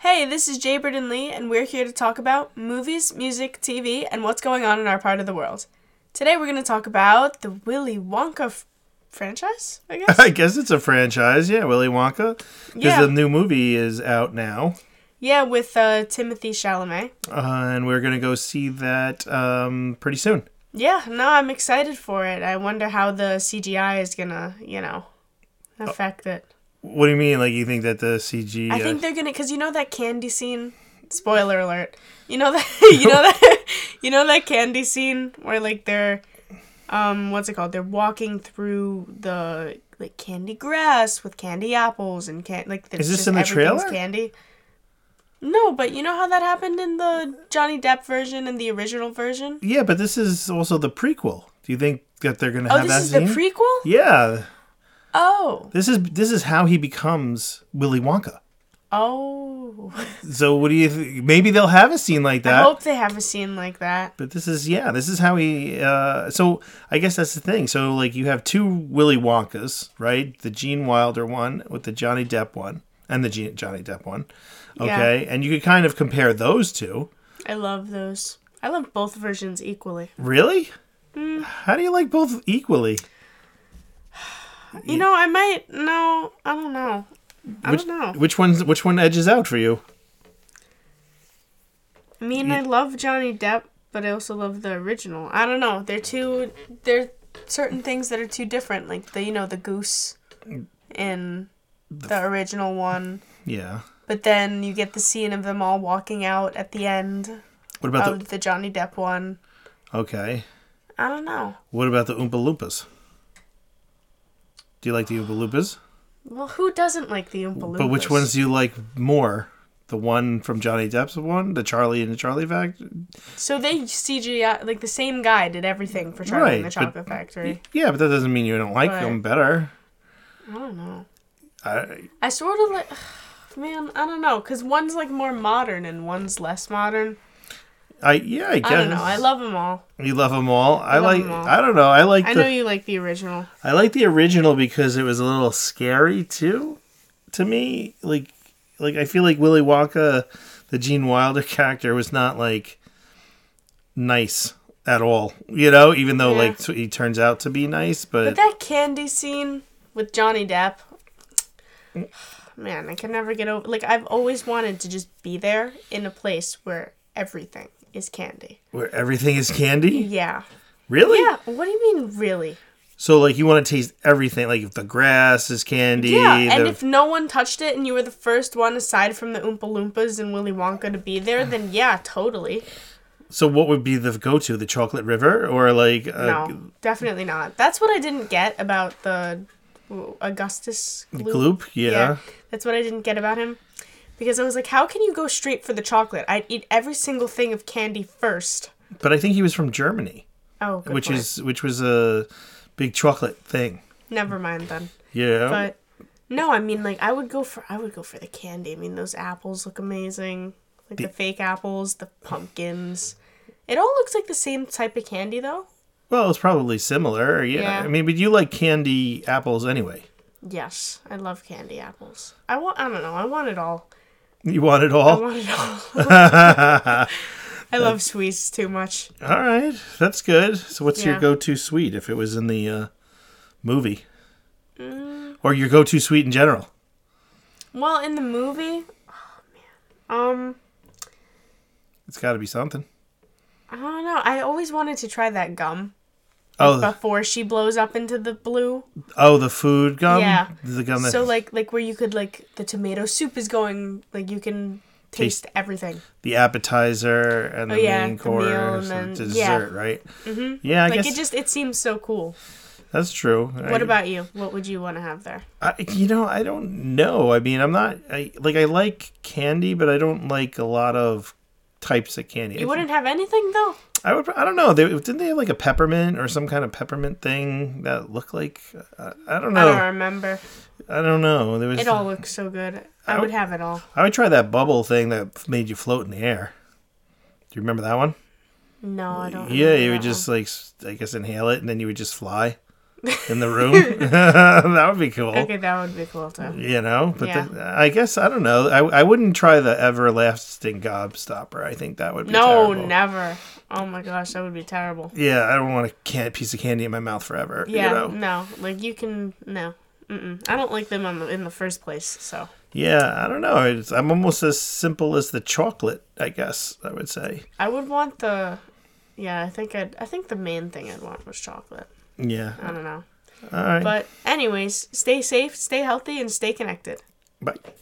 Hey, this is Jaybird and Lee, and we're here to talk about movies, music, TV, and what's going on in our part of the world. Today we're going to talk about the Willy Wonka franchise, I guess? I guess it's a franchise, yeah, Willy Wonka. Because Yeah. the new movie is out now. Yeah, with Timothy Chalamet. And we're going to go see that pretty soon. Yeah, no, I'm excited for it. I wonder how the CGI is going to, affect it. What do you mean? Like, you think that the CG... I think they're going to, because you know that candy scene? Spoiler alert. You know that candy scene where, like, they're... what's it called? They're walking through the candy grass with candy apples and Is this in the trailer? Candy. No, but you know how that happened in the Johnny Depp version and the original version? Yeah, but this is also the prequel. Do you think that they're going to have that this is the scene? prequel? Yeah. Oh. This is how he becomes Willy Wonka. Oh. So what do you think? Maybe they'll have a scene like that. I hope they have a scene like that. But this is how he... so I guess that's the thing. So, like, you have two Willy Wonkas, right? The Gene Wilder one with the Johnny Depp one. And the Johnny Depp one. Okay? Yeah. And you could kind of compare those two. I love those. I love both versions equally. Really? How do you like both equally? You know, I don't know. I don't know. Which one edges out for you? I mean, I love Johnny Depp, but I also love the original. I don't know. They're certain things that are too different, like the goose in the original one. Yeah. But then you get the scene of them all walking out at the end. What about the Johnny Depp one? Okay. I don't know. What about the Oompa Loompas? Do you like the Oompa Loompas? Well, who doesn't like the Oompa Loompas? But which ones do you like more? The one from Johnny Depp's one? The Charlie and the Charlie Factory? So they CGI, like the same guy did everything for Charlie and the Chocolate Factory. Yeah, but that doesn't mean you don't like them better. I don't know. I sort of like... Man, I don't know. Because one's like more modern and one's less modern. I guess. I don't know. I love them all. You love them all? I don't know. I know you like the original. I like the original because it was a little scary too, to me. Like I feel like Willy Wonka, the Gene Wilder character, was not like nice at all. Even though he turns out to be nice, but that candy scene with Johnny Depp, man, I can never get over. Like, I've always wanted to just be there in a place where everything is candy. Where everything is candy? Yeah. Really? Yeah. What do you mean, really? So, like, you want to taste everything. Like, if the grass is candy. Yeah, and if no one touched it and you were the first one aside from the Oompa Loompas and Willy Wonka to be there, then yeah, totally. So what would be the go-to? The Chocolate River? Or, like... no, definitely not. That's what I didn't get about the Augustus Gloop? Yeah. That's what I didn't get about him. Because I was like, how can you go straight for the chocolate? I'd eat every single thing of candy first. But I think he was from Germany. Oh, good point. Which was a big chocolate thing. Never mind then. Yeah. But no, I mean, like, I would go for the candy. I mean, those apples look amazing. Like the fake apples, the pumpkins. It all looks like the same type of candy though. Well, it's probably similar. Yeah. I mean, but you like candy apples anyway. Yes, I love candy apples. I don't know. I want it all. You want it all? I want it all. I love sweets too much. All right. That's good. So what's your go-to sweet if it was in the movie? Or your go-to sweet in general? Well, in the movie... Oh, man. It's got to be something. I don't know. I always wanted to try that gum. Oh, before she blows up into the blue. Oh, the food gum? Yeah. The gum that... So, like where you could, like, the tomato soup is going, like, you can taste everything. The appetizer and the main course and the dessert, right? Mm-hmm. Yeah, I guess... It seems so cool. That's true. What about you? What would you want to have there? I don't know. I mean, I like candy, but I don't like a lot of types of candy. You wouldn't have anything, though? I don't know. Didn't they have like a peppermint or some kind of peppermint thing that looked like... I don't know. I don't remember. I don't know. It all looks so good. I would have it all. I would try that bubble thing that made you float in the air. Do you remember that one? No, I don't. Yeah, you would just, like, I guess inhale it and then you would just fly. in the room. That would be cool. Okay, that would be cool too. But Yeah. I guess, I don't know. I wouldn't try the everlasting gobstopper. I think that would be No, terrible. never. Oh my gosh, that would be terrible. Yeah, I don't want a piece of candy in my mouth forever. Yeah, no. Like, you can... No. I don't like them in the first place, so... Yeah, I don't know. I'm almost as simple as the chocolate, I guess, I would say. I would want the... Yeah, I think the main thing I'd want was chocolate. Yeah. I don't know. All right. But anyways, stay safe, stay healthy, and stay connected. Bye.